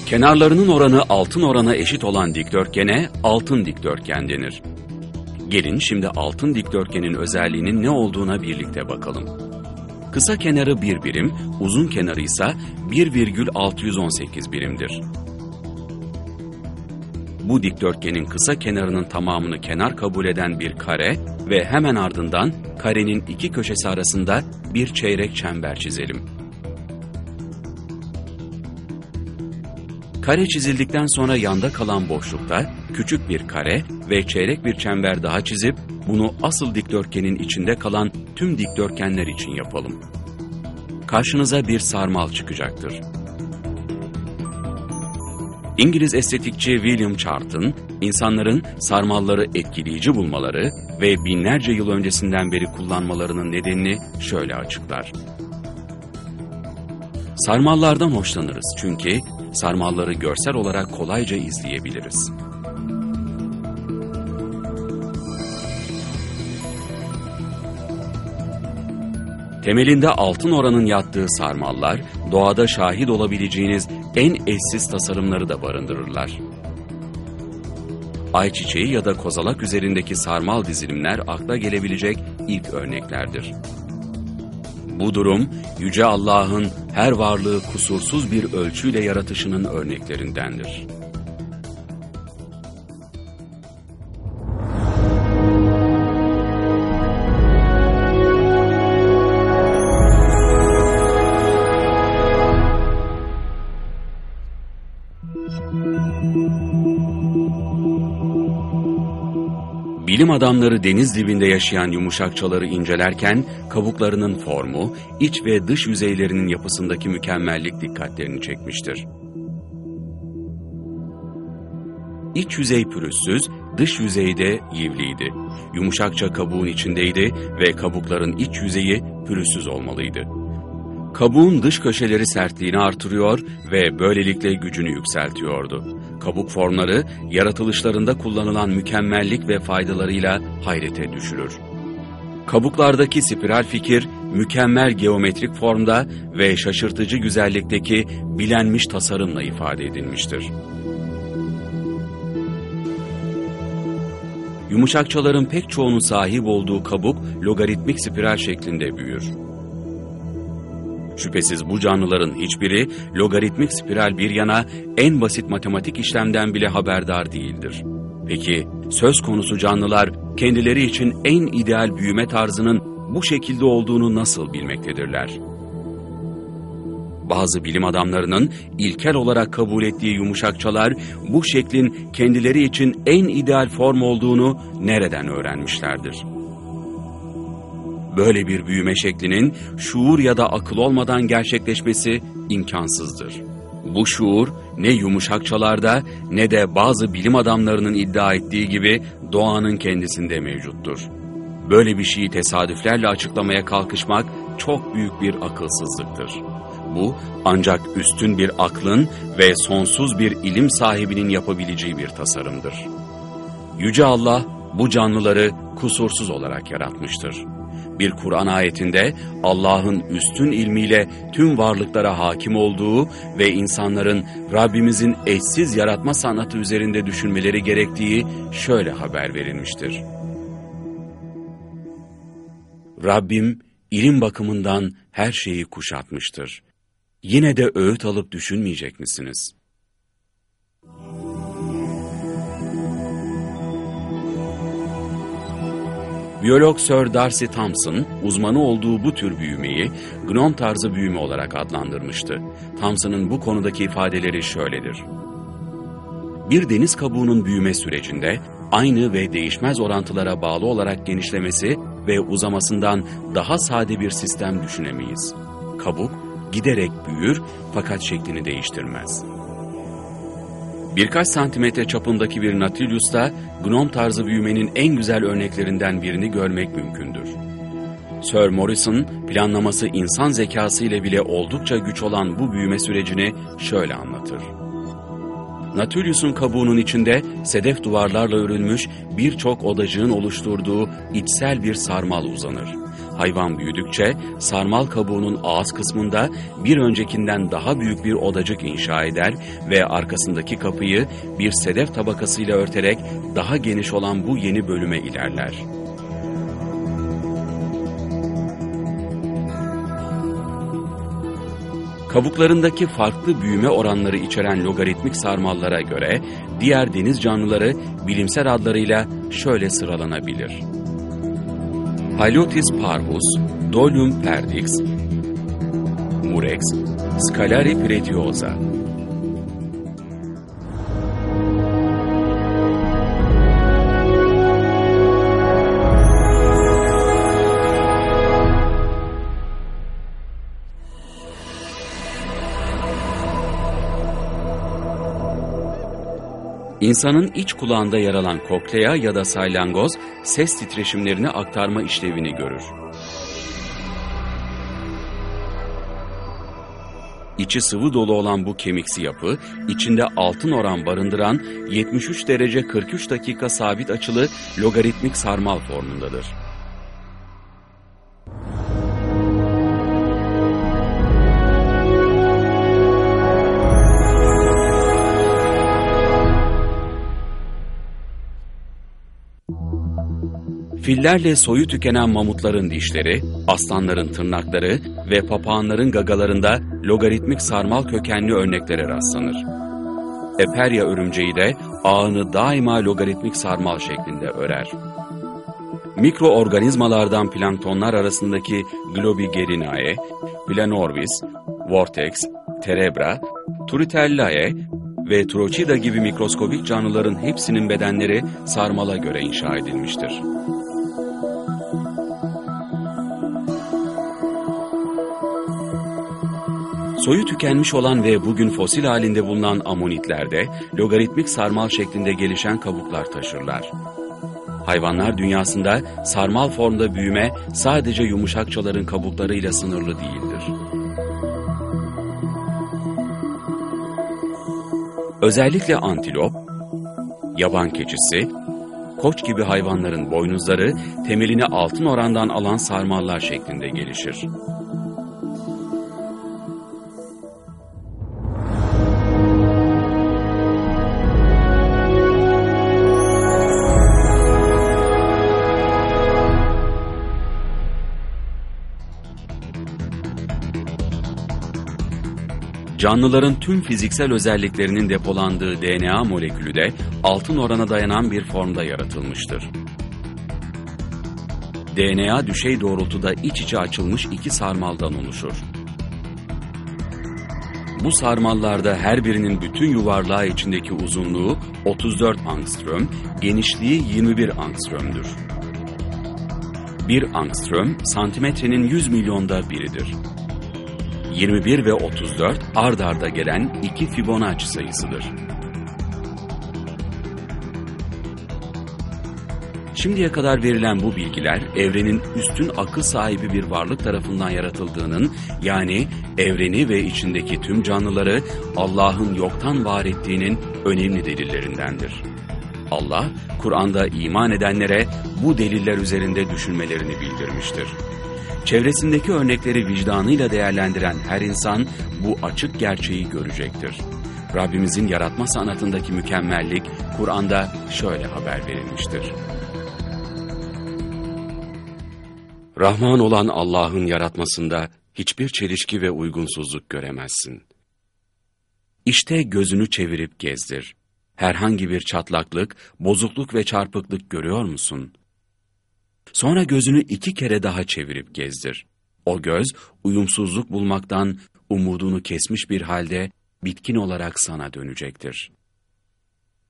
Kenarlarının oranı altın orana eşit olan dikdörtgene altın dikdörtgen denir. Gelin şimdi altın dikdörtgenin özelliğinin ne olduğuna birlikte bakalım. Kısa kenarı 1 birim, uzun kenarı ise 1,618 birimdir. Bu dikdörtgenin kısa kenarının tamamını kenar kabul eden bir kare ve hemen ardından karenin iki köşesi arasında bir çeyrek çember çizelim. Kare çizildikten sonra yanda kalan boşlukta küçük bir kare ve çeyrek bir çember daha çizip bunu asıl dikdörtgenin içinde kalan tüm dikdörtgenler için yapalım. Karşınıza bir sarmal çıkacaktır. İngiliz estetikçi William Charton, insanların sarmalları etkileyici bulmaları ve binlerce yıl öncesinden beri kullanmalarının nedenini şöyle açıklar. Sarmallardan hoşlanırız çünkü sarmalları görsel olarak kolayca izleyebiliriz. Temelinde altın oranın yattığı sarmallar, doğada şahit olabileceğiniz en eşsiz tasarımları da barındırırlar. Ayçiçeği ya da kozalak üzerindeki sarmal dizilimler akla gelebilecek ilk örneklerdir. Bu durum, Yüce Allah'ın her varlığı kusursuz bir ölçüyle yaratışının örneklerindendir. Bilim adamları deniz dibinde yaşayan yumuşakçaları incelerken kabuklarının formu, iç ve dış yüzeylerinin yapısındaki mükemmellik dikkatlerini çekmiştir. İç yüzey pürüzsüz, dış yüzeyde yivliydi. Yumuşakça kabuğun içindeydi ve kabukların iç yüzeyi pürüzsüz olmalıydı. Kabuğun dış köşeleri sertliğini artırıyor ve böylelikle gücünü yükseltiyordu. Kabuk formları, yaratılışlarında kullanılan mükemmellik ve faydalarıyla hayrete düşürür. Kabuklardaki spiral fikir, mükemmel geometrik formda ve şaşırtıcı güzellikteki bilenmiş tasarımla ifade edilmiştir. Yumuşakçaların pek çoğunun sahip olduğu kabuk, logaritmik spiral şeklinde büyür. Şüphesiz bu canlıların hiçbiri logaritmik spiral bir yana en basit matematik işlemden bile haberdar değildir. Peki söz konusu canlılar kendileri için en ideal büyüme tarzının bu şekilde olduğunu nasıl bilmektedirler? Bazı bilim adamlarının ilkel olarak kabul ettiği yumuşakçalar bu şeklin kendileri için en ideal form olduğunu nereden öğrenmişlerdir? Böyle bir büyüme şeklinin şuur ya da akıl olmadan gerçekleşmesi imkansızdır. Bu şuur ne yumuşakçalarda ne de bazı bilim adamlarının iddia ettiği gibi doğanın kendisinde mevcuttur. Böyle bir şeyi tesadüflerle açıklamaya kalkışmak çok büyük bir akılsızlıktır. Bu ancak üstün bir aklın ve sonsuz bir ilim sahibinin yapabileceği bir tasarımdır. Yüce Allah bu canlıları kusursuz olarak yaratmıştır. Bir Kur'an ayetinde Allah'ın üstün ilmiyle tüm varlıklara hakim olduğu ve insanların Rabbimizin eşsiz yaratma sanatı üzerinde düşünmeleri gerektiği şöyle haber verilmiştir. Rabbim ilim bakımından her şeyi kuşatmıştır. Yine de öğüt alıp düşünmeyecek misiniz? Biyolog Sir Darcy Thompson, uzmanı olduğu bu tür büyümeyi gnom tarzı büyüme olarak adlandırmıştı. Thompson'ın bu konudaki ifadeleri şöyledir. Bir deniz kabuğunun büyüme sürecinde aynı ve değişmez orantılara bağlı olarak genişlemesi ve uzamasından daha sade bir sistem düşünemeyiz. Kabuk giderek büyür fakat şeklini değiştirmez. Birkaç santimetre çapındaki bir Nautilus'ta gnom tarzı büyümenin en güzel örneklerinden birini görmek mümkündür. Sir Morrison, planlaması insan zekası ile bile oldukça güç olan bu büyüme sürecini şöyle anlatır. Nautilus'un kabuğunun içinde sedef duvarlarla örülmüş birçok odacığın oluşturduğu içsel bir sarmal uzanır. Hayvan büyüdükçe sarmal kabuğunun ağız kısmında bir öncekinden daha büyük bir odacık inşa eder ve arkasındaki kapıyı bir sedef tabakasıyla örterek daha geniş olan bu yeni bölüme ilerler. Kabuklarındaki farklı büyüme oranları içeren logaritmik sarmallara göre diğer deniz canlıları bilimsel adlarıyla şöyle sıralanabilir: Hylotis parvus, Dolium perdix, Murex, Scalari pretiosa. İnsanın iç kulağında yer alan koklea ya da salyangoz, ses titreşimlerini aktarma işlevini görür. İçi sıvı dolu olan bu kemiksi yapı, içinde altın oran barındıran 73 derece 43 dakika sabit açılı logaritmik sarmal formundadır. Fillerle soyu tükenen mamutların dişleri, aslanların tırnakları ve papağanların gagalarında logaritmik sarmal kökenli örneklere rastlanır. Eperya örümceği de ağını daima logaritmik sarmal şeklinde örer. Mikroorganizmalardan planktonlar arasındaki Globigerinae, Planorbis, Vortex, Terebra, Turritellae ve Trochida gibi mikroskobik canlıların hepsinin bedenleri sarmala göre inşa edilmiştir. Soyu tükenmiş olan ve bugün fosil halinde bulunan amonitler de logaritmik sarmal şeklinde gelişen kabuklar taşırlar. Hayvanlar dünyasında sarmal formda büyüme sadece yumuşakçaların kabuklarıyla sınırlı değildir. Özellikle antilop, yaban keçisi, koç gibi hayvanların boynuzları temelini altın orandan alan sarmallar şeklinde gelişir. Canlıların tüm fiziksel özelliklerinin depolandığı DNA molekülü de altın orana dayanan bir formda yaratılmıştır. DNA düşey doğrultuda iç içe açılmış iki sarmaldan oluşur. Bu sarmallarda her birinin bütün yuvarlağı içindeki uzunluğu 34 angström, genişliği 21 angströmdür. 1 angström, santimetrenin 100 milyonda biridir. 21 ve 34 ard arda gelen iki Fibonacci sayısıdır. Şimdiye kadar verilen bu bilgiler, evrenin üstün akıl sahibi bir varlık tarafından yaratıldığının, yani evreni ve içindeki tüm canlıları Allah'ın yoktan var ettiğinin önemli delillerindendir. Allah, Kur'an'da iman edenlere bu deliller üzerinde düşünmelerini bildirmiştir. Çevresindeki örnekleri vicdanıyla değerlendiren her insan bu açık gerçeği görecektir. Rabbimizin yaratma sanatındaki mükemmellik Kur'an'da şöyle haber verilmiştir: Rahman olan Allah'ın yaratmasında hiçbir çelişki ve uygunsuzluk göremezsin. İşte gözünü çevirip gezdir. Herhangi bir çatlaklık, bozukluk ve çarpıklık görüyor musun? Sonra gözünü 2 kere daha çevirip gezdir. O göz, uyumsuzluk bulmaktan umudunu kesmiş bir halde bitkin olarak sana dönecektir.